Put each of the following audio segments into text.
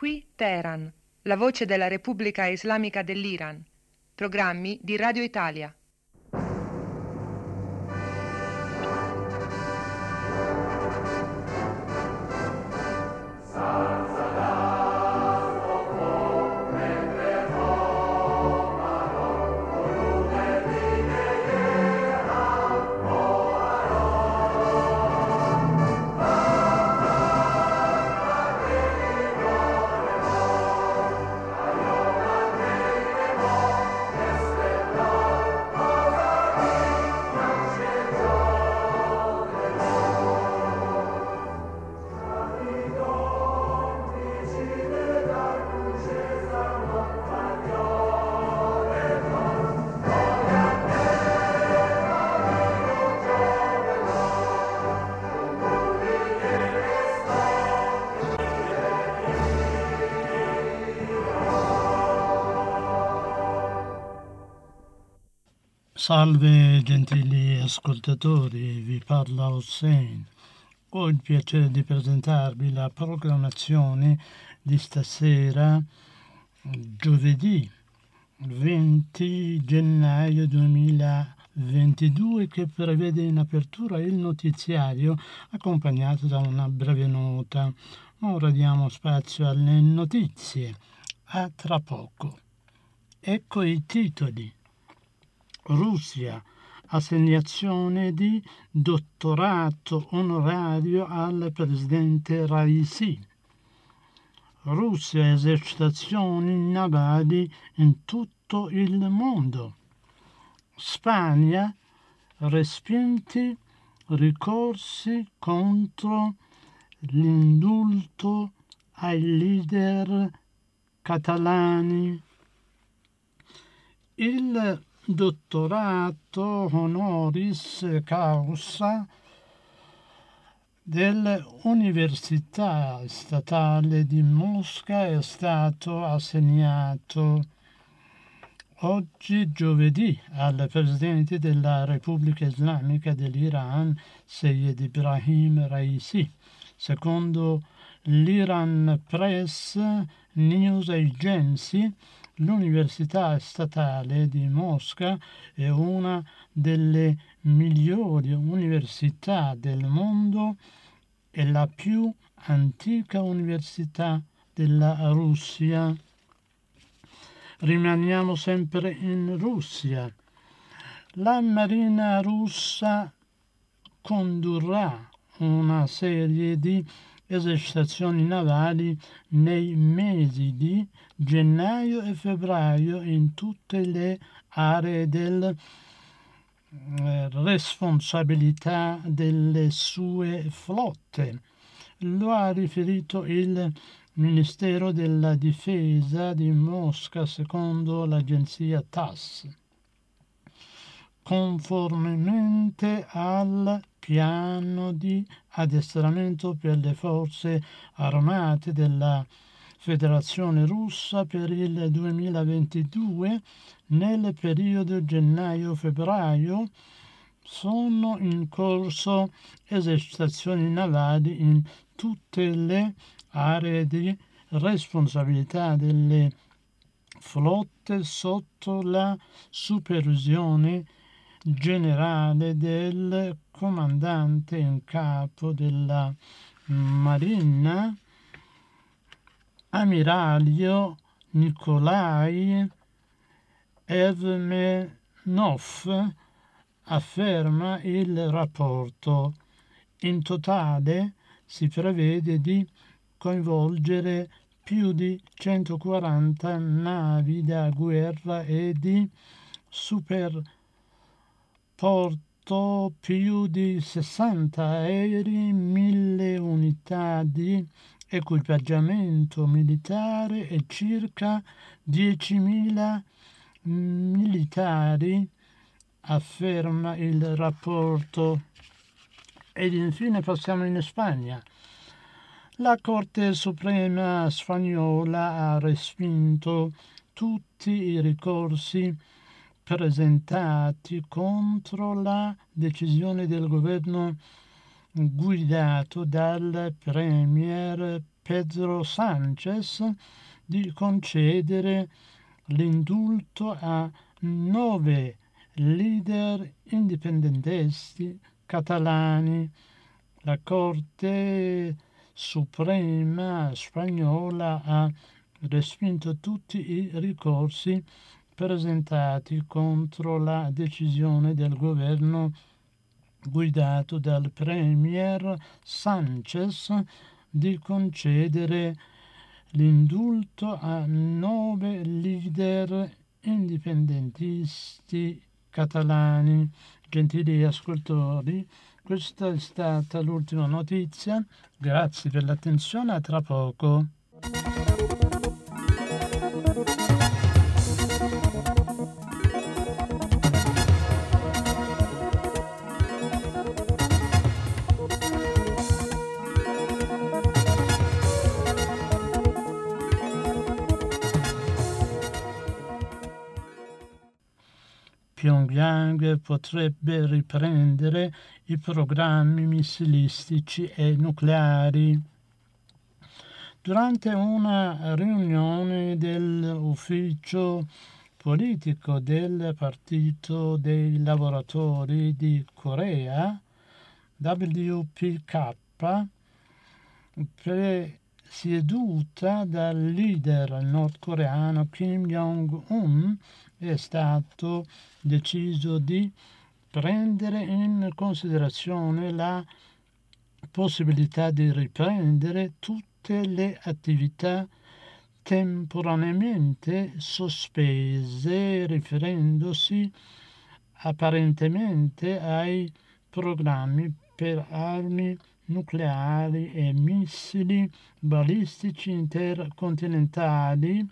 Qui Teheran, la voce della Repubblica Islamica dell'Iran. Programmi di Radio Italia. Salve gentili ascoltatori, vi parla Hussein. Ho il piacere di presentarvi la programmazione di stasera, giovedì 20 gennaio 2022, che prevede in apertura il notiziario accompagnato da una breve nota. Ora diamo spazio alle notizie. A tra poco. Ecco i titoli. Russia, assegnazione di dottorato onorario al presidente Raisi. Russia, esercitazioni navali in tutto il mondo. Spagna, respinti ricorsi contro l'indulto ai leader catalani. Il dottorato honoris causa dell'Università Statale di Mosca è stato assegnato oggi giovedì al Presidente della Repubblica Islamica dell'Iran, Seyed Ibrahim Raisi, secondo l'Iran Press News Agency. L'Università Statale di Mosca è una delle migliori università del mondo e la più antica università della Russia. Rimaniamo sempre in Russia. La Marina russa condurrà una serie di esercitazioni navali nei mesi di gennaio e febbraio in tutte le aree della responsabilità delle sue flotte. Lo ha riferito il Ministero della Difesa di Mosca, secondo l'agenzia TASS. Conformemente al piano di addestramento per le forze armate della Federazione Russa per il 2022, nel periodo gennaio-febbraio sono in corso esercitazioni navali in tutte le aree di responsabilità delle flotte sotto la supervisione generale del comandante in capo della Marina, ammiraglio Nikolai Evmenov, afferma il rapporto. In totale si prevede di coinvolgere più di 140 navi da guerra e di superporto, più di 60 aerei, 1000 unità di equipaggiamento militare e circa 10.000 militari, afferma il rapporto. Ed infine passiamo in Spagna. La Corte Suprema spagnola ha respinto tutti i ricorsi presentati contro la decisione del governo guidato dal premier Pedro Sánchez di concedere l'indulto a 9 leader indipendentisti catalani. La Corte Suprema spagnola ha respinto tutti i ricorsi presentati contro la decisione del governo guidato dal premier Sánchez di concedere l'indulto a 9 leader indipendentisti catalani. Gentili ascoltatori, questa è stata l'ultima notizia. Grazie per l'attenzione, a tra poco. Pyongyang potrebbe riprendere i programmi missilistici e nucleari. Durante una riunione dell'ufficio politico del Partito dei Lavoratori di Corea, WPK, presieduta dal leader nordcoreano Kim Jong-un, è stato deciso di prendere in considerazione la possibilità di riprendere tutte le attività temporaneamente sospese, riferendosi apparentemente ai programmi per armi nucleari e missili balistici intercontinentali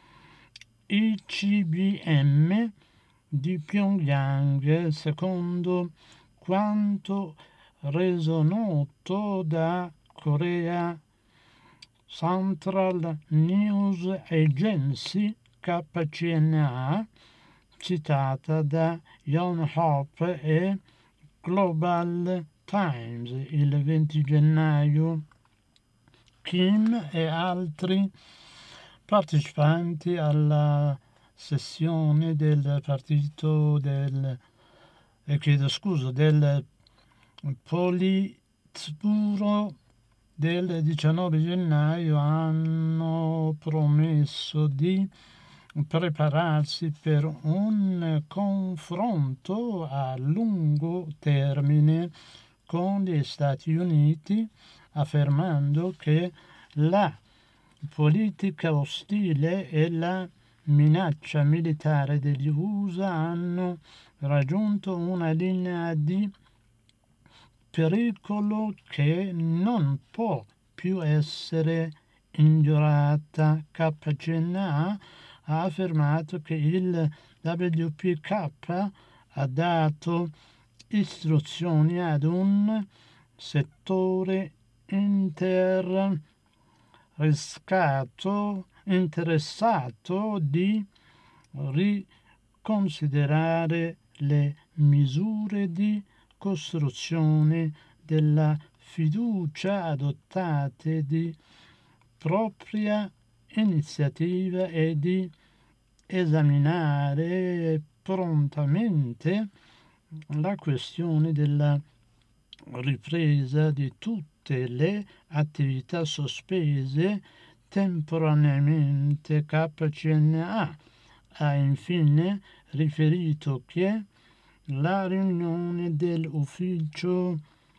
ICBM di Pyongyang, secondo quanto reso noto da Korea Central News Agency KCNA, citata da Yonhap e Global Times il 20 gennaio. Kim e altri partecipanti alla sessione del partito del Politburo del 19 gennaio hanno promesso di prepararsi per un confronto a lungo termine con gli Stati Uniti, affermando che la politica ostile e la minaccia militare degli USA hanno raggiunto una linea di pericolo che non può più essere ignorata. KCNA ha affermato che il WPK ha dato istruzioni ad un settore interessato di riconsiderare le misure di costruzione della fiducia adottate di propria iniziativa e di esaminare prontamente la questione della ripresa di tutte le attività sospese temporaneamente. KCNA ha infine riferito che la riunione dell'ufficio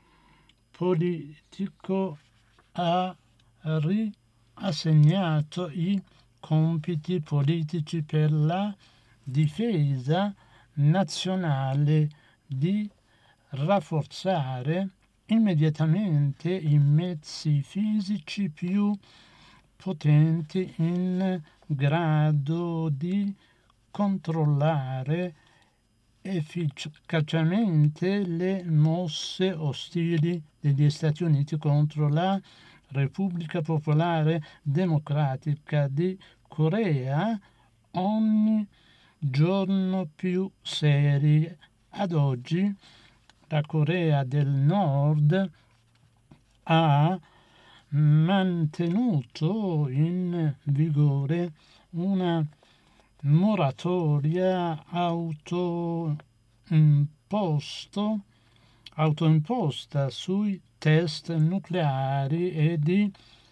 politico ha riassegnato i compiti politici per la difesa nazionale di rafforzare immediatamente i mezzi fisici più potenti in grado di controllare efficacemente le mosse ostili degli Stati Uniti contro la Repubblica Popolare Democratica di Corea, ogni giorno più serie. Ad oggi la Corea del Nord ha mantenuto in vigore una moratoria autoimposta sui test nucleari e di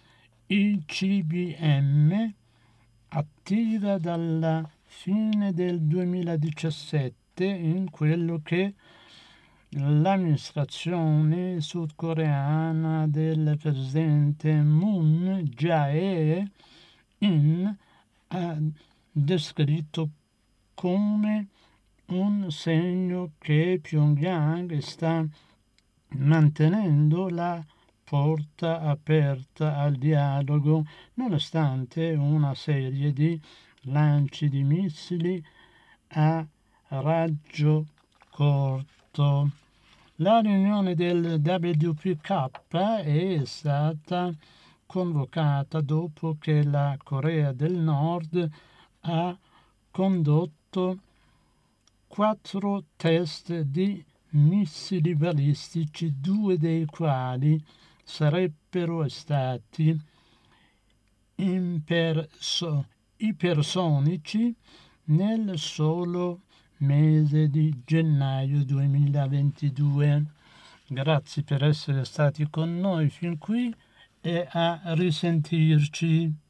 ICBM, attiva dalla fine del 2017 in quello che l'amministrazione sudcoreana del presidente Moon Jae-in ha descritto come un segno che Pyongyang sta mantenendo la porta aperta al dialogo nonostante una serie di lanci di missili a raggio corto. La riunione del WPK è stata convocata dopo che la Corea del Nord ha condotto 4 test di missili balistici, 2 dei quali sarebbero stati ipersonici nel solo mese di gennaio 2022. Grazie per essere stati con noi fin qui e a risentirci.